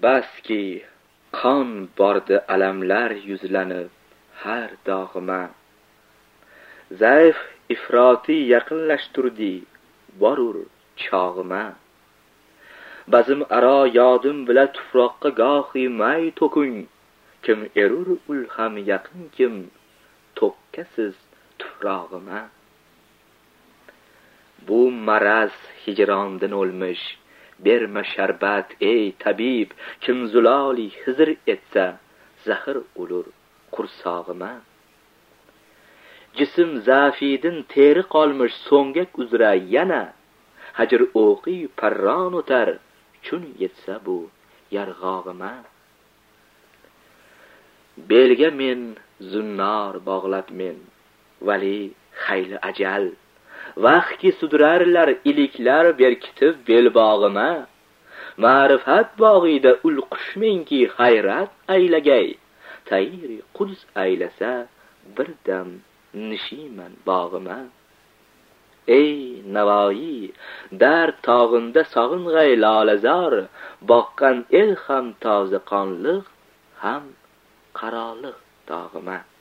baski qon bordi alamlar yuzlanib har dog'ima. Zaif ifroti yaqinlashturdi borur chog'ima. Bazm aro yodim bila tuproqqa gohi may to'kung. Kim erur ul ham yaqin kim to'kkasiz tuprog'ima. Bu maraz hijrondan o'lmish, berma sharbat ey tabib. Kim zuloli hizr etsa zahir ulur qursog'ima. Jism zafidin teri qolmish so'ngak uzra yana. Hajr o'qi parron o'tar chun yetsa bu yarg'og'ima. Belga men zunnor bog'lab men vali xayli ajal. Vaqtki sudrarlar iliklar berkitib belbog'ima. Ma'rifat bog'ida ul qushmenki hayrat aylagay. Tayri quds aylasa birdam nishiman bog'ima. Ey Navoiy, dar tog'inda sog'ing'ay lolazor. Boqqan el ham toza qonliq ham qaroliq dog'ima.